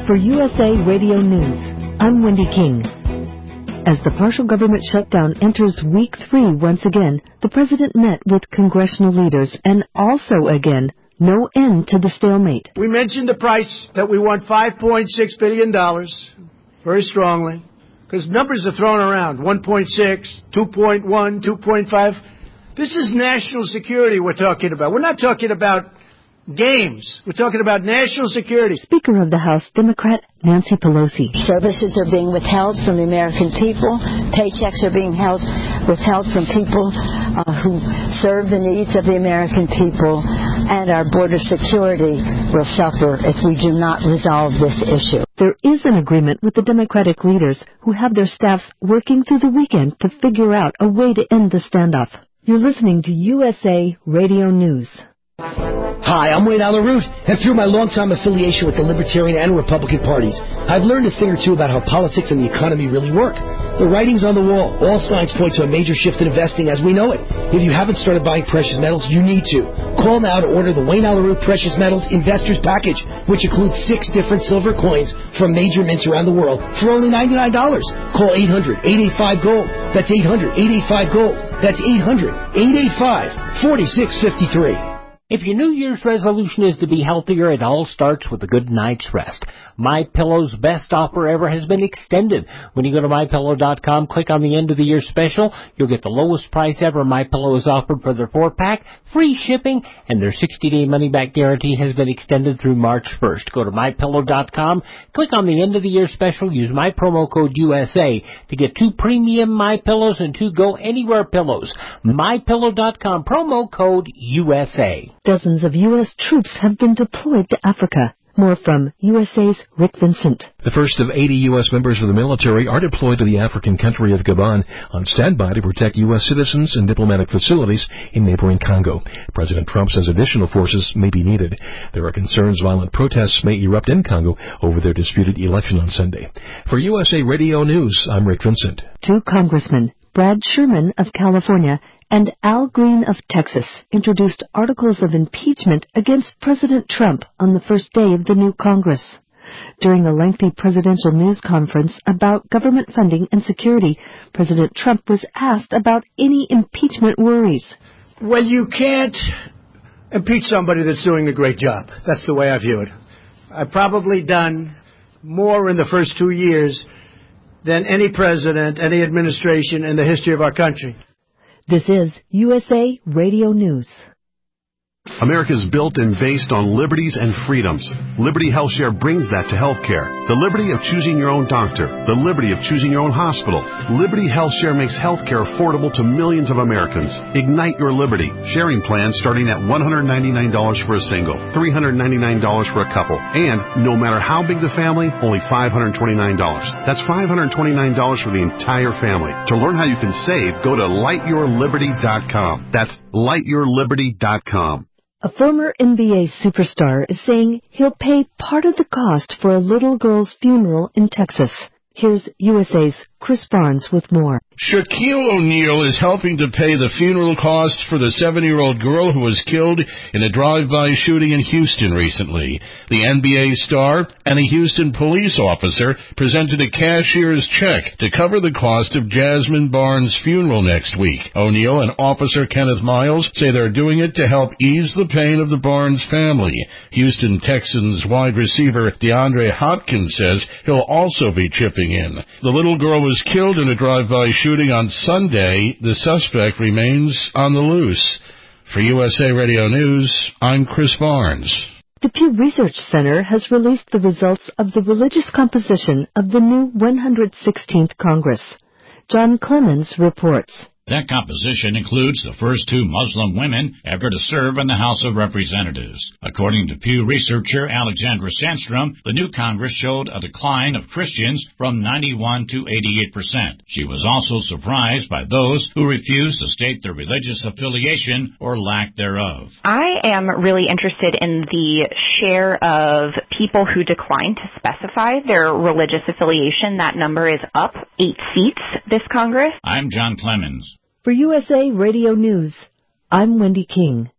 For USA Radio News, I'm Wendy King. As the partial government shutdown enters week 3 once again, the president met with congressional leaders and also again, no end to the stalemate. We mentioned the price that we want $5.6 billion, very strongly, because numbers are thrown around, 1.6, 2.1, 2.5. This is national security we're talking about. We're not talking about games. We're talking about national security. Speaker of the House, Democrat Nancy Pelosi. Services are being withheld from the American people. Paychecks are being withheld from people who serve the needs of the American people. And our border security will suffer if we do not resolve this issue. There is an agreement with the Democratic leaders who have their staffs working through the weekend to figure out a way to end the standoff. You're listening to USA Radio News. Hi, I'm Wayne Allyn Root, and through my long-time affiliation with the Libertarian and Republican parties, I've learned a thing or two about how politics and the economy really work. The writing's on the wall. All signs point to a major shift in investing as we know it. If you haven't started buying precious metals, you need to. Call now to order the Wayne Allyn Root Precious Metals Investors Package, which includes 6 different silver coins from major mints around the world for only $99. Call 800-885-GOLD. That's 800-885-GOLD. That's 800-885-4653. If your New Year's resolution is to be healthier, it all starts with a good night's rest. MyPillow's best offer ever has been extended. When you go to MyPillow.com, click on the end of the year special, you'll get the lowest price ever MyPillow has offered for their 4-pack, free shipping, and their 60-day money-back guarantee has been extended through March 1st. Go to MyPillow.com, click on the end of the year special, use my promo code USA to get 2 premium MyPillows and 2 Go Anywhere pillows. MyPillow.com, promo code USA. Dozens of U.S. troops have been deployed to Africa. More from USA's Rick Vincent. The first of 80 U.S. members of the military are deployed to the African country of Gabon on standby to protect U.S. citizens and diplomatic facilities in neighboring Congo. President Trump says additional forces may be needed. There are concerns violent protests may erupt in Congo over their disputed election on Sunday. For USA Radio News, I'm Rick Vincent. 2 congressmen, Brad Sherman of California and Al Green of Texas, introduced articles of impeachment against President Trump on the first day of the new Congress. During a lengthy presidential news conference about government funding and security, President Trump was asked about any impeachment worries. Well, you can't impeach somebody that's doing a great job. That's the way I view it. I've probably done more in the first 2 years than any president, any administration in the history of our country. This is USA Radio News. America is built and based on liberties and freedoms. Liberty HealthShare brings that to healthcare. The liberty of choosing your own doctor. The liberty of choosing your own hospital. Liberty HealthShare makes healthcare affordable to millions of Americans. Ignite your liberty. Sharing plans starting at $199 for a single, $399 for a couple, and no matter how big the family, only $529. That's $529 for the entire family. To learn how you can save, go to lightyourliberty.com. That's lightyourliberty.com. A former NBA superstar is saying he'll pay part of the cost for a little girl's funeral in Texas. Here's USA's Chris Barnes with more. Shaquille O'Neal is helping to pay the funeral costs for the 7-year-old girl who was killed in a drive-by shooting in Houston recently. The NBA star and a Houston police officer presented a cashier's check to cover the cost of Jasmine Barnes' funeral next week. O'Neal and Officer Kenneth Miles say they're doing it to help ease the pain of the Barnes family. Houston Texans wide receiver DeAndre Hopkins says he'll also be chipping in. The little girl was killed in a drive-by shooting on Sunday. The suspect remains on the loose. For USA Radio News, I'm Chris Barnes. The Pew Research Center has released the results of the religious composition of the new 116th Congress. John Clemens reports. That composition includes the first 2 Muslim women ever to serve in the House of Representatives. According to Pew researcher Alexandra Sandstrom, the new Congress showed a decline of Christians from 91 to 88%. She was also surprised by those who refused to state their religious affiliation or lack thereof. I am really interested in the share of people who decline to specify their religious affiliation. That number is up 8 seats this Congress. I'm John Clemens. For USA Radio News, I'm Wendy King.